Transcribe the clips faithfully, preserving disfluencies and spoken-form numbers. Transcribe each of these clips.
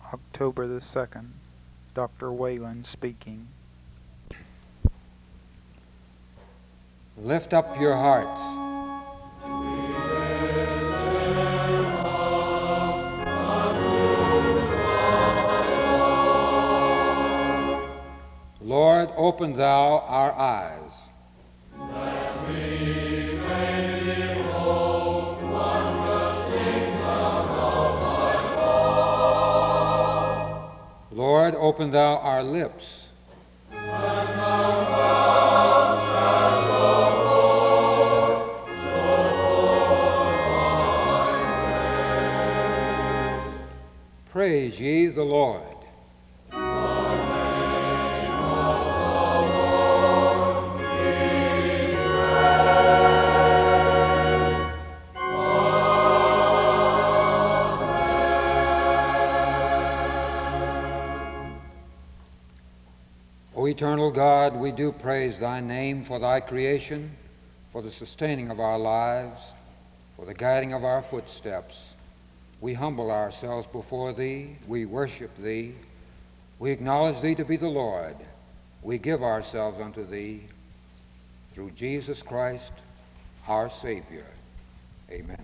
October the second, Doctor Wayland speaking. Lift up your hearts. Lord, open thou our eyes. That we may behold wondrous things above thy law. Lord, open thou our lips. And thou mouth shalt show forth, show forth thy praise. Praise ye the Lord. O eternal God, we do praise thy name for thy creation, for the sustaining of our lives, for the guiding of our footsteps. We humble ourselves before thee, we worship thee, we acknowledge thee to be the Lord. We give ourselves unto thee through Jesus Christ, our Savior. Amen.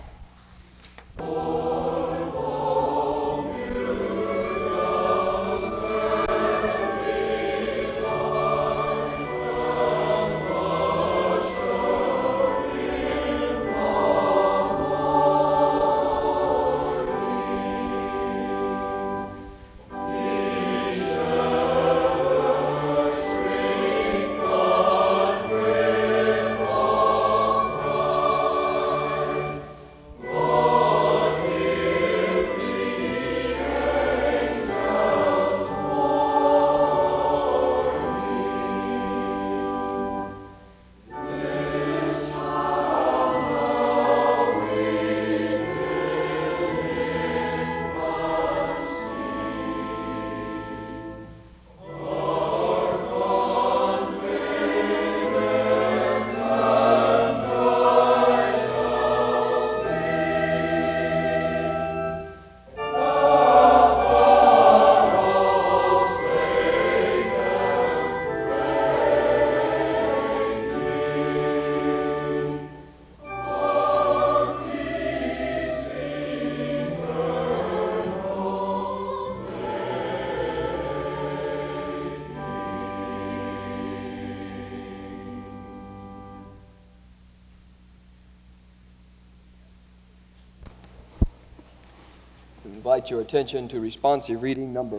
Invite your attention to responsive reading number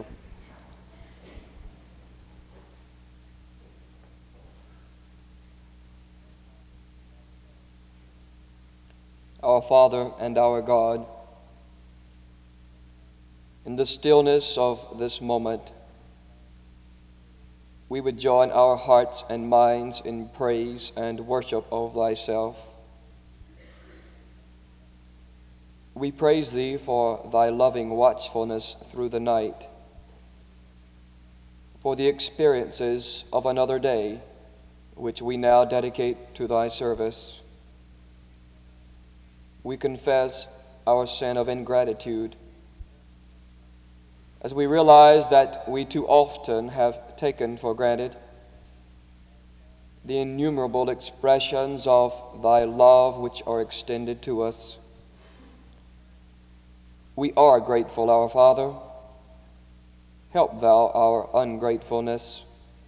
Our Father and our God, in the stillness of this moment, we would join our hearts and minds in praise and worship of thyself. We praise thee for thy loving watchfulness through the night, for the experiences of another day which we now dedicate to thy service. We confess our sin of ingratitude as we realize that we too often have taken for granted the innumerable expressions of thy love which are extended to us. We are grateful, our Father. Help thou our ungratefulness.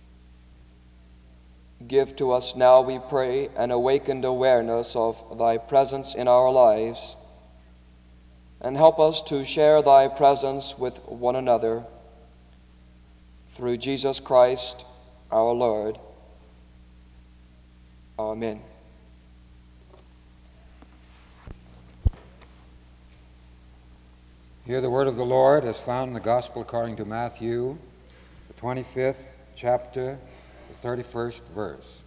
Give to us now, we pray, an awakened awareness of thy presence in our lives, and help us to share thy presence with one another. Through Jesus Christ, our Lord. Amen. Hear the word of the Lord as found in the Gospel according to Matthew, the twenty-fifth chapter, the thirty-first verse.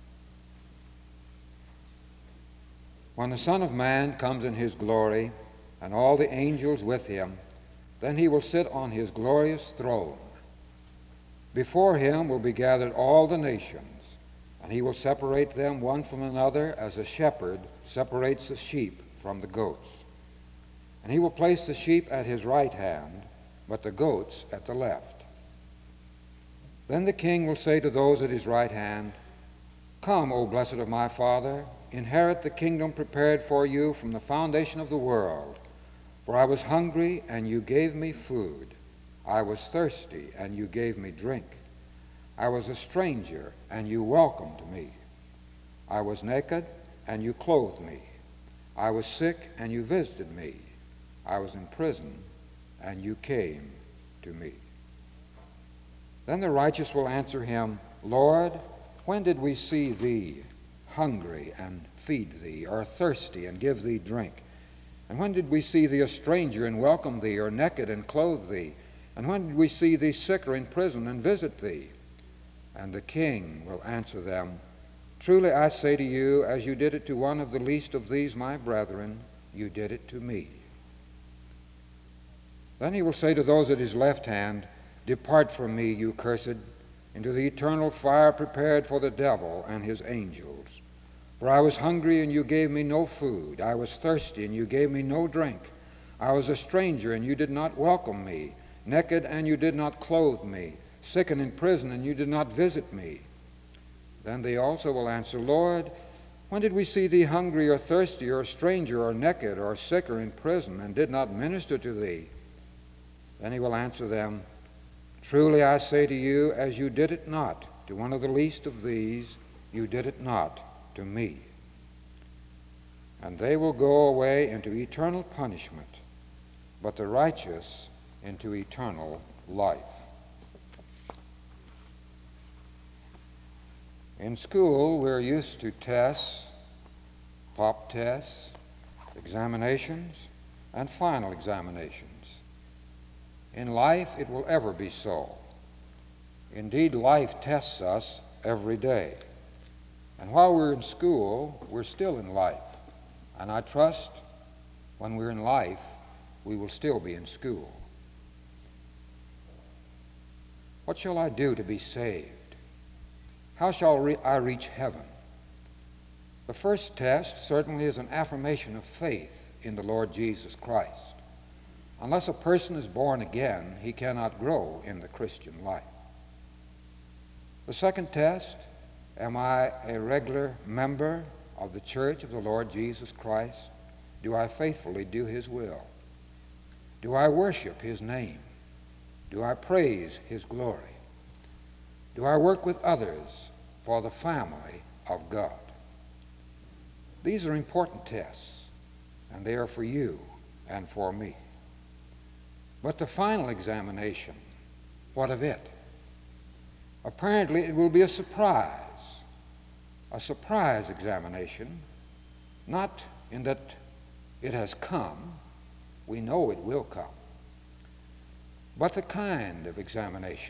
When the Son of Man comes in his glory, and all the angels with him, then he will sit on his glorious throne. Before him will be gathered all the nations, and he will separate them one from another as a shepherd separates the sheep from the goats. And he will place the sheep at his right hand, but the goats at the left. Then the king will say to those at his right hand, Come, O blessed of my Father, inherit the kingdom prepared for you from the foundation of the world. For I was hungry, and you gave me food. I was thirsty, and you gave me drink. I was a stranger, and you welcomed me. I was naked, and you clothed me. I was sick, and you visited me. I was in prison, and you came to me. Then the righteous will answer him, Lord, when did we see thee hungry and feed thee, or thirsty and give thee drink? And when did we see thee a stranger and welcome thee, or naked and clothe thee? And when did we see thee sick or in prison and visit thee? And the king will answer them, Truly I say to you, as you did it to one of the least of these my brethren, you did it to me. Then he will say to those at his left hand, Depart from me, you cursed, into the eternal fire prepared for the devil and his angels. For I was hungry, and you gave me no food. I was thirsty, and you gave me no drink. I was a stranger, and you did not welcome me. Naked, and you did not clothe me. Sick and in prison, and you did not visit me. Then they also will answer, Lord, when did we see thee hungry or thirsty or a stranger or naked or sick or in prison, and did not minister to thee? Then he will answer them, Truly I say to you, as you did it not to one of the least of these, you did it not to me. And they will go away into eternal punishment, but the righteous into eternal life. In school, we're used to tests, pop tests, examinations, and final examinations. In life, it will ever be so. Indeed, life tests us every day. And while we're in school, we're still in life. And I trust when we're in life, we will still be in school. What shall I do to be saved? How shall re- I reach heaven? The first test certainly is an affirmation of faith in the Lord Jesus Christ. Unless a person is born again, he cannot grow in the Christian life. The second test, am I a regular member of the church of the Lord Jesus Christ? Do I faithfully do his will? Do I worship his name? Do I praise his glory? Do I work with others for the family of God? These are important tests, and they are for you and for me. But the final examination, what of it? Apparently it will be a surprise, a surprise examination, not in that it has come, we know it will come, but the kind of examination.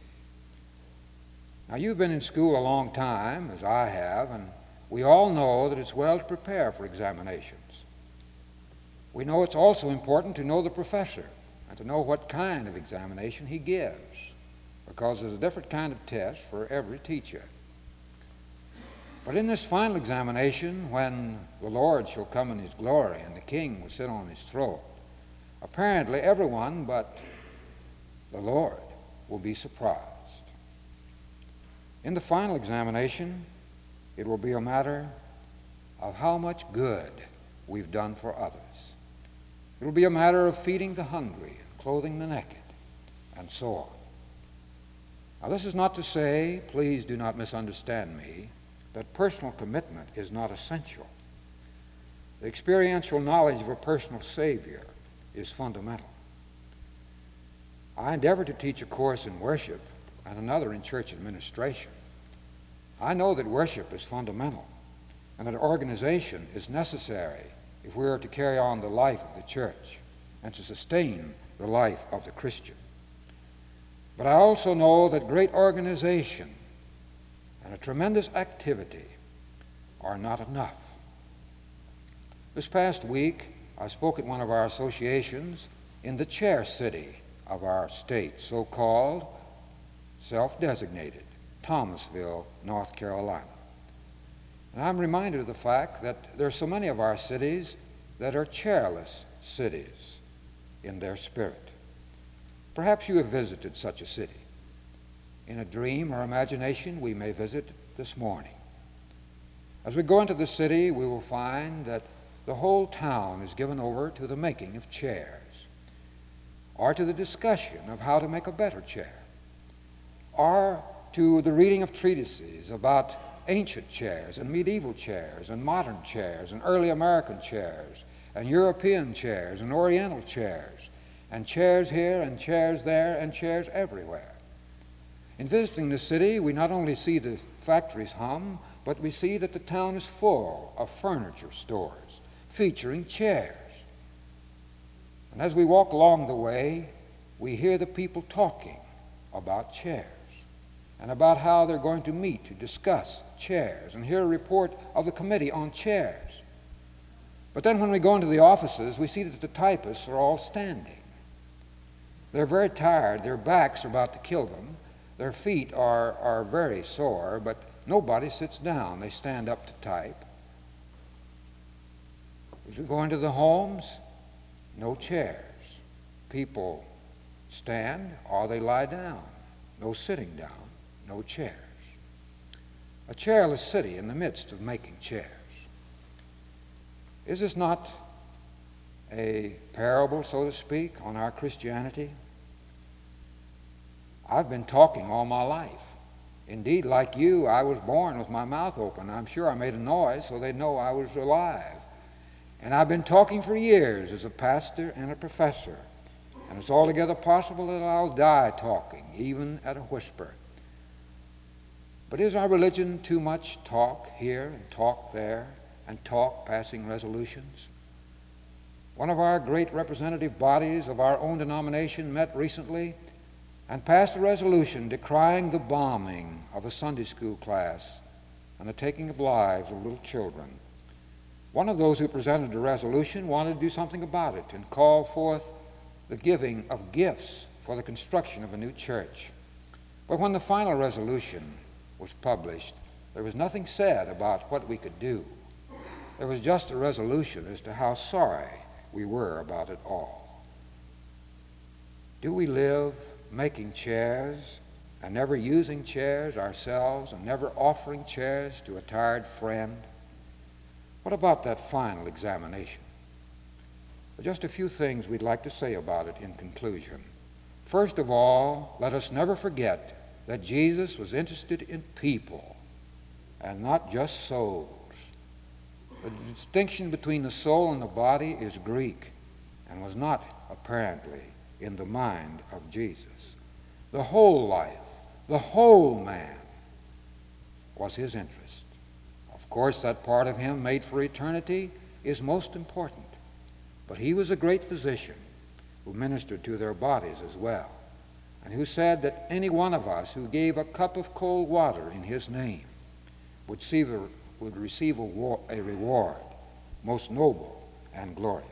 Now, you've been in school a long time, as I have, and we all know that it's well to prepare for examinations. We know it's also important to know the professor and to know what kind of examination he gives, because there's a different kind of test for every teacher. But in this final examination, when the Lord shall come in his glory and the king will sit on his throne, apparently everyone but the Lord will be surprised. In the final examination, it will be a matter of how much good we've done for others. It will be a matter of feeding the hungry, clothing the naked, and so on. Now, this is not to say, please do not misunderstand me, that personal commitment is not essential. The experiential knowledge of a personal Savior is fundamental. I endeavor to teach a course in worship and another in church administration. I know that worship is fundamental and that organization is necessary if we are to carry on the life of the church and to sustain the life of the Christian. But I also know that great organization and a tremendous activity are not enough. This past week, I spoke at one of our associations in the chair city of our state, so-called self-designated Thomasville, North Carolina. And I'm reminded of the fact that there are so many of our cities that are chairless cities in their spirit. Perhaps you have visited such a city. In a dream or imagination, we may visit this morning. As we go into the city, we will find that the whole town is given over to the making of chairs, or to the discussion of how to make a better chair, or to the reading of treatises about ancient chairs and medieval chairs and modern chairs and early American chairs and European chairs and Oriental chairs and chairs here and chairs there and chairs everywhere. In visiting the city, we not only see the factories hum, but we see that the town is full of furniture stores featuring chairs. And as we walk along the way, we hear the people talking about chairs and about how they're going to meet to discuss chairs, and hear a report of the committee on chairs. But then when we go into the offices, we see that the typists are all standing. They're very tired. Their backs are about to kill them. Their feet are, are very sore, but nobody sits down. They stand up to type. As we go into the homes, no chairs. People stand or they lie down. No sitting down, no chairs. A chairless city in the midst of making chairs. Is this not a parable, so to speak, on our Christianity? I've been talking all my life. Indeed, like you, I was born with my mouth open. I'm sure I made a noise so they'd know I was alive. And I've been talking for years as a pastor and a professor. And it's altogether possible that I'll die talking, even at a whisper. But is our religion too much talk here and talk there and talk passing resolutions? One of our great representative bodies of our own denomination met recently and passed a resolution decrying the bombing of a Sunday school class and the taking of lives of little children. One of those who presented the resolution wanted to do something about it and call forth the giving of gifts for the construction of a new church. But when the final resolution was published, there was nothing said about what we could do. There was just a resolution as to how sorry we were about it all. Do we live making chairs and never using chairs ourselves and never offering chairs to a tired friend? What about that final examination? Well, just a few things we'd like to say about it in conclusion. First of all, let us never forget that Jesus was interested in people and not just souls. The distinction between the soul and the body is Greek and was not apparently in the mind of Jesus. The whole life, the whole man was his interest. Of course, that part of him made for eternity is most important. But he was a great physician who ministered to their bodies as well, and who said that any one of us who gave a cup of cold water in his name would receive a, would receive a, war, a reward most noble and glorious.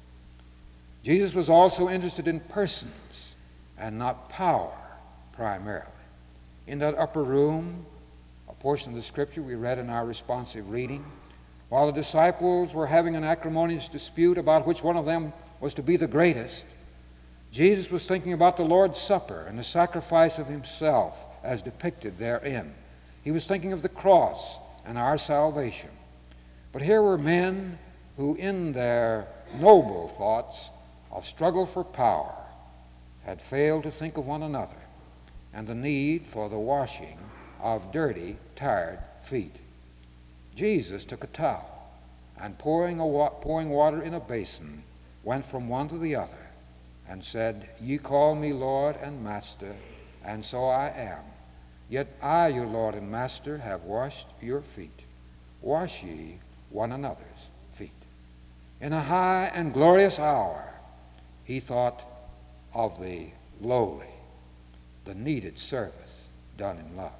Jesus was also interested in persons and not power primarily. In that upper room, a portion of the scripture we read in our responsive reading, while the disciples were having an acrimonious dispute about which one of them was to be the greatest, Jesus was thinking about the Lord's Supper and the sacrifice of himself as depicted therein. He was thinking of the cross and our salvation. But here were men who, in their noble thoughts of struggle for power, had failed to think of one another and the need for the washing of dirty, tired feet. Jesus took a towel and pouring, a wa- pouring water in a basin, went from one to the other and said, "Ye call me Lord and Master, and so I am. Yet I, your Lord and Master, have washed your feet. Wash ye one another's feet." In a high and glorious hour, he thought of the lowly, the needed service done in love.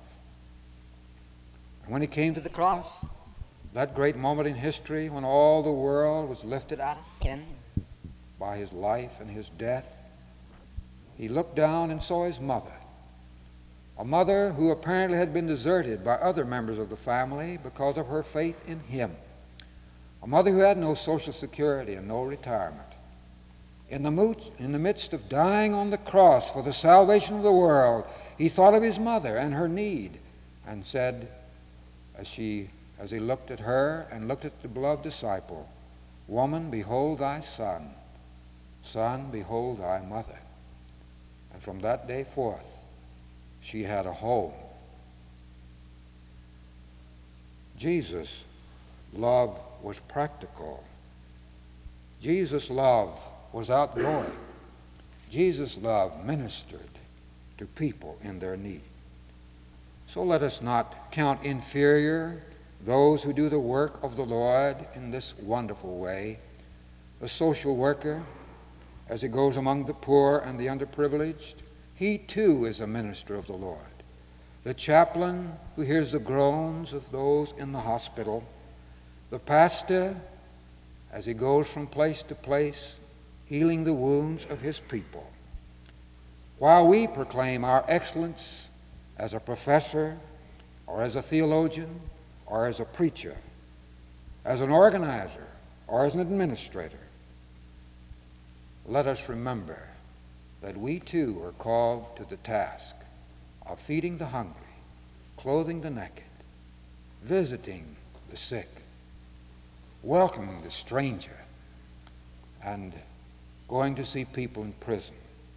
And when he came to the cross, that great moment in history when all the world was lifted out of sin by his life and his death, he looked down and saw his mother, a mother who apparently had been deserted by other members of the family because of her faith in him, a mother who had no social security and no retirement. In the, mo- in the midst of dying on the cross for the salvation of the world, he thought of his mother and her need and said, as, she, as he looked at her and looked at the beloved disciple, "Woman, behold thy son. Son, behold thy mother." And from that day forth, she had a home. Jesus' love was practical. Jesus' love was outgoing. Jesus' love ministered to people in their need. So let us not count inferior those who do the work of the Lord in this wonderful way. The social worker, as he goes among the poor and the underprivileged, he too is a minister of the Lord. The chaplain who hears the groans of those in the hospital, the pastor as he goes from place to place, healing the wounds of his people. While we proclaim our excellence as a professor or as a theologian or as a preacher, as an organizer or as an administrator, let us remember that we too are called to the task of feeding the hungry, clothing the naked, visiting the sick, welcoming the stranger, and going to see people in prison.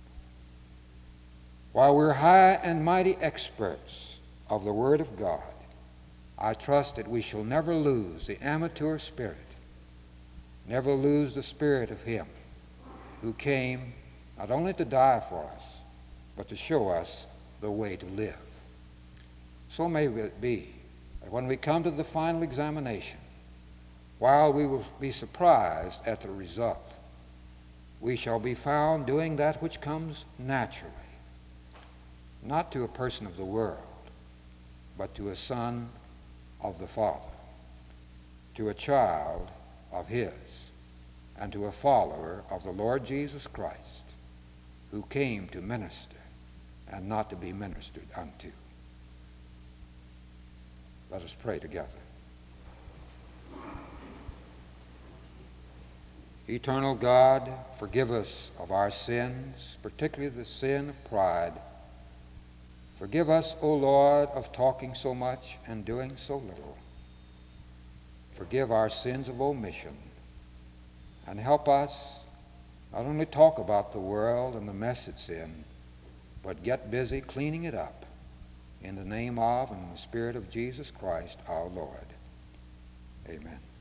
While we're high and mighty experts of the Word of God, I trust that we shall never lose the amateur spirit, never lose the spirit of Him who came not only to die for us, but to show us the way to live. So may it be that when we come to the final examination, while we will be surprised at the result, we shall be found doing that which comes naturally, not to a person of the world, but to a son of the Father, to a child of His, and to a follower of the Lord Jesus Christ, who came to minister and not to be ministered unto. Let us pray together. Eternal God, forgive us of our sins, particularly the sin of pride. Forgive us, O Lord, of talking so much and doing so little. Forgive our sins of omission, and help us not only talk about the world and the mess it's in, but get busy cleaning it up in the name of and in the Spirit of Jesus Christ our Lord. Amen.